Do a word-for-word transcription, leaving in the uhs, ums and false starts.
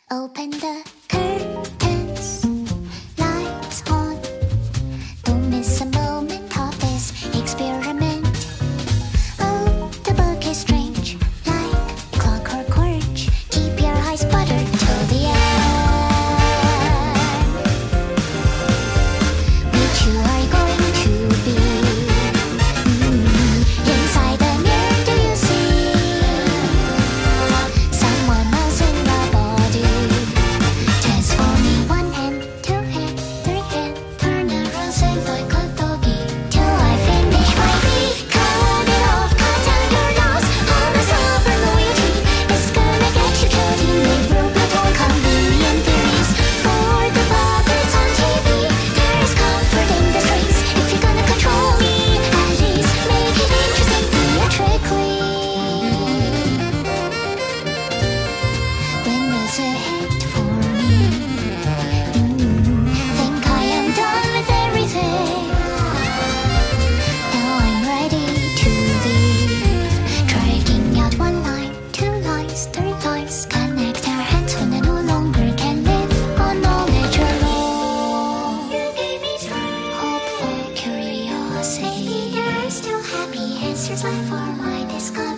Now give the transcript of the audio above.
Open the curtains, lights on. Don't miss a moment of this experiment. Oh, the book is strange, like clockwork orange. Keep your eyes buttered till the end. Which you are going to be? Mm, inside the mirror, do you see someone else in the body? Transforming one hand, two hand, three hand, turn around, say like a doggy till I finish my beat. Cut it off, cut down your nose. All the silver loyalty is gonna get you killed in the group of all convenient theories. For the puppets on T V, there is comfort in the strings. If you're gonna control me, at least make it interesting theatrically. Windows ahead for me. Mm, think I am done with everything. Now I'm ready to leave. Dragging out one line, two lines, three lines. Connect our hands when I no longer can live on knowledge alone. You gave me strength, hopeful curiosity. There are still happy answers left for my discovery.